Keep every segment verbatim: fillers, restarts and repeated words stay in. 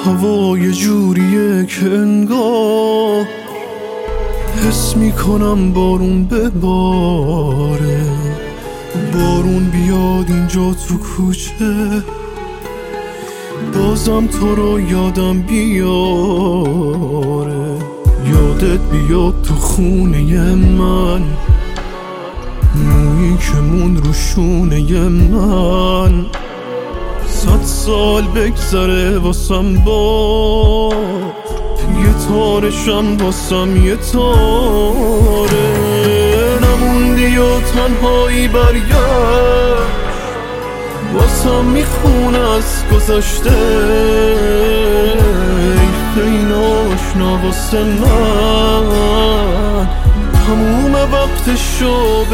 هوا یه جوریه که انگار حس میکنم بارون بباره، بارون بیاد اینجا تو کوچه، بازم تو رو یادم بیاره، یادت بیاد تو خونه من، مویی که مون رو شونه من، صد سال بگذره واسم با یه تارشم واسم یه تاره، نموندی و تنهایی برگشت واسم میخونه از گذشته، این آشنا واسه من تموم وقتشو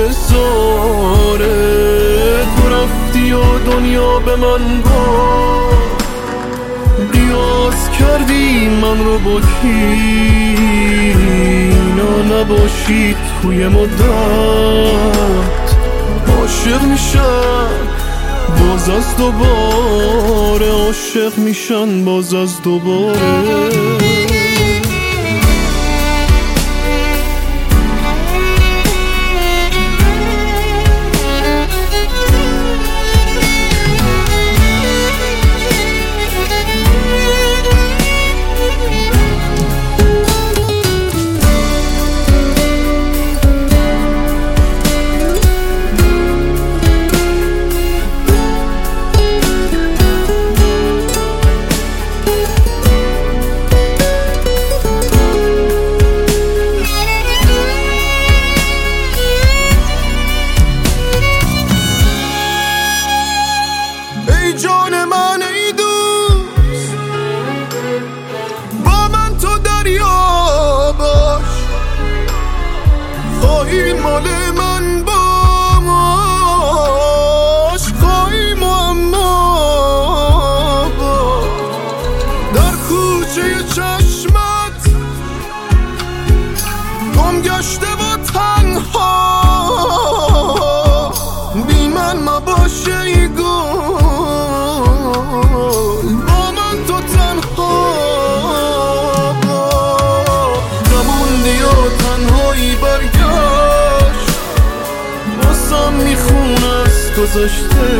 بذاره، تو رفتی و دنیا به من گفت قیاس کردی من رو با کی، اینا نباشی توی مدت عاشق میشن باز از دوباره، عاشق میشن باز از دوباره. جان من ای دوست با من تو دریا باش، خواهی مال من باش، خواهی معما باش، در کوچه چشمت گم گشته و تنها، بی من مباشه ای گل، با من تو تنها نموندی و تنهایی برگشت واسم میخونه از گذشته،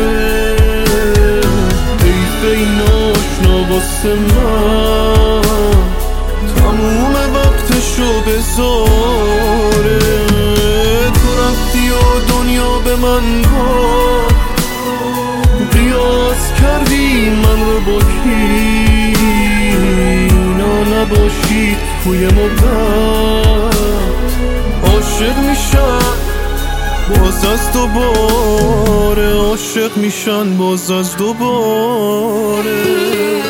حیف این آشنا واسه من تموم وقتشو بذاره، تو رفتی و دنیا به من گفت قیاس کردی من رو با کی، اینا نباشی توی مدت عاشق میشن باز از دوباره، عاشق میشن باز از دوباره.